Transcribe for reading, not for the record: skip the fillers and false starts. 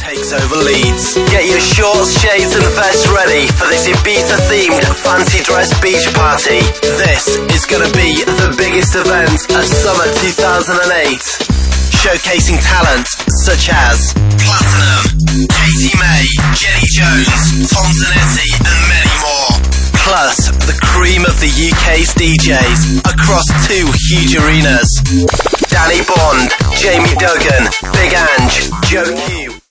takes over Leeds. Get your shorts, shades and vests ready for this Ibiza-themed fancy dress beach party. This is going to be the biggest event of summer 2008. Showcasing talent such as Platinum, Katie May, Jenny Jones, Tom Zanetti and many more. Plus the cream of the UK's DJs across 2 huge arenas. Danny Bond, Jamie Duggan, Big Ange, Joe Q.